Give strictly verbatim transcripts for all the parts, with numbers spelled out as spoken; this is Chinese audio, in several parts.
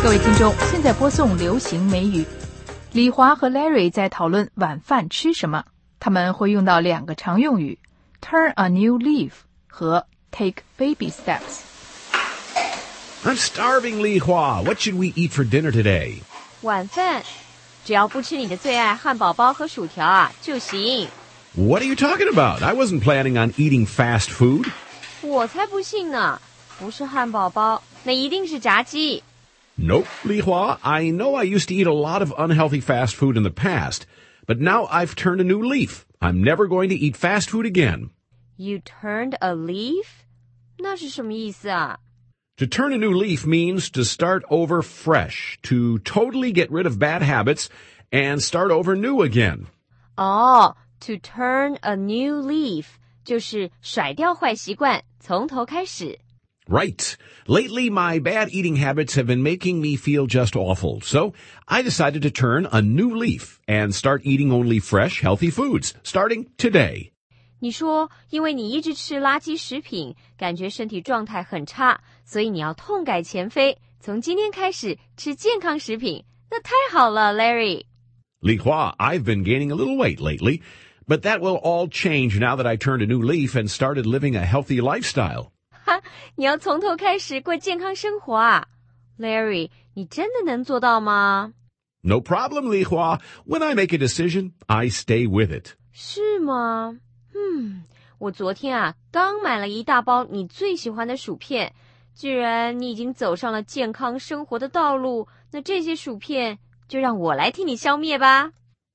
各位听众，现在播送流行美语。李华和 Larry 在讨论晚饭吃什么，他们会用到两个常用语 turn a new leaf 和 take baby steps。 I'm starving, Li Hua. What should we eat for dinner today? 晚饭只要不吃你的最爱汉堡包和薯条啊就行。 What are you talking about? I wasn't planning on eating fast food. 我才不信呢，不是汉堡包，那一定是炸鸡。 Nope, Li Hua. I know I used to eat a lot of unhealthy fast food in the past, but now I've turned a new leaf. I'm never going to eat fast food again. You turned a leaf? 那是什么意思啊？ To turn a new leaf means to start over fresh, to totally get rid of bad habits and start over new again. 哦、oh, to turn a new leaf 就是甩掉坏习惯，从头开始。 Right. Lately, my bad eating habits have been making me feel just awful. So I decided to turn a new leaf and start eating only fresh, healthy foods, starting today. 你说，因为你一直吃垃圾食品，感觉身体状态很差，所以你要痛改前非，从今天开始吃健康食品。那太好了 ，Larry。 Li Hua, I've been gaining a little weight lately, but that will all change now that I turned a new leaf and started living a healthy lifestyle. 哈，你要从头开始过健康生活啊 ，Larry， 你真的能做到吗？ No problem, Li Hua. When I make a decision, I stay with it. 是吗？嗯，我昨天啊刚买了一大包你最喜欢的薯片，既然你已经走上了健康生活的道路，那这些薯片就让我来替你消灭吧。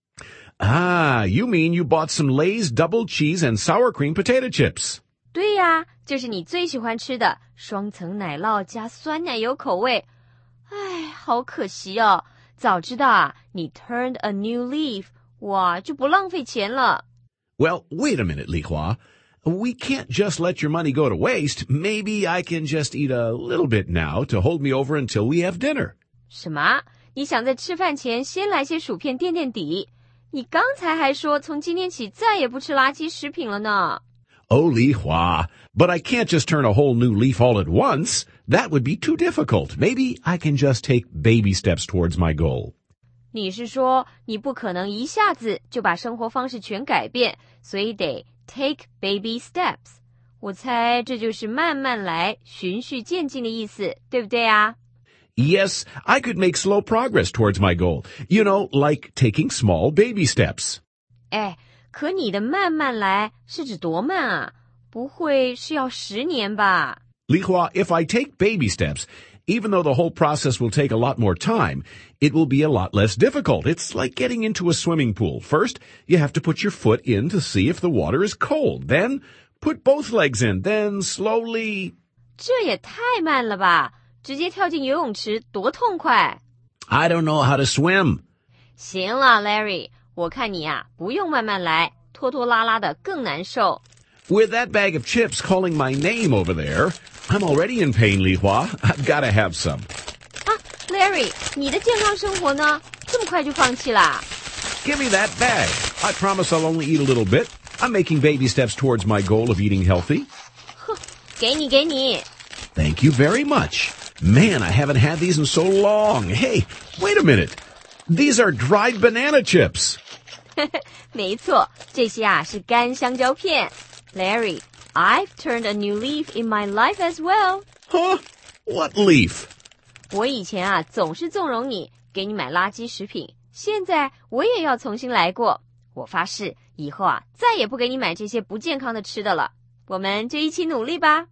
Ah, you mean you bought some Lay's double cheese and sour cream potato chips? 对呀，就是你最喜欢吃的双层奶酪加酸奶油口味。唉，好可惜哦，早知道啊，你 turned a new leaf， 哇，就不浪费钱了。 Well, wait a minute, Li Hua. We can't just let your money go to waste. Maybe I can just eat a little bit now to hold me over until we have dinner. 什么？你想在吃饭前先来些薯片垫垫底？你刚才还说从今天起再也不吃垃圾食品了呢。 Oh, Li Hua, but I can't just turn a whole new leaf all at once. That would be too difficult. Maybe I can just take baby steps towards my goal. 你是说你不可能一下子就把生活方式全改变，所以得 take baby steps。我猜这就是慢慢来，循序渐进的意思，对不对啊？ Yes, I could make slow progress towards my goal. You know, like taking small baby steps. 哎，可你的慢慢来是指多慢啊？不会是要十年吧？ Li Hua, if I take baby steps, even though the whole process will take a lot more time, it will be a lot less difficult. It's like getting into a swimming pool. First, you have to put your foot in to see if the water is cold. Then, put both legs in. Then, slowly... 这也太慢了吧！直接跳进游泳池多痛快！ I don't know how to swim. 行了 ，Larry， 我看你啊，不用慢慢来，拖拖拉拉的更难受。 With that bag of chips calling my name over there, I'm already in pain, Li Hua. I've got to have some. 啊 ，Larry， 你的健康生活呢？这么快就放弃啦？ Give me that bag. I promise I'll only eat a little bit. I'm making baby steps towards my goal of eating healthy. 哼，给你，给你。 Thank you very much. Man, I haven't had these in so long. Hey, wait a minute. These are dried banana chips. 没错，这些啊是干香蕉片。Larry, I've turned a new leaf in my life as well. Huh? What leaf? 我以前啊总是纵容你，给你买垃圾食品，现在我也要重新来过。我发誓，以后啊再也不给你买这些不健康的吃的了。我们就一起努力吧。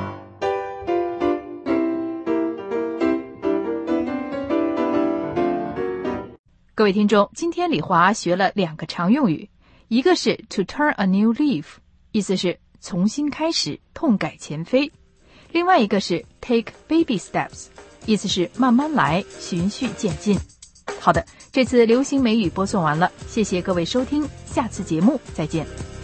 各位听众，今天李华学了两个常用语，一个是 to turn a new leaf， 意思是重新开始，痛改前非；另外一个是 take baby steps， 意思是慢慢来，循序渐进。好的，这次流行美语播送完了，谢谢各位收听，下次节目再见。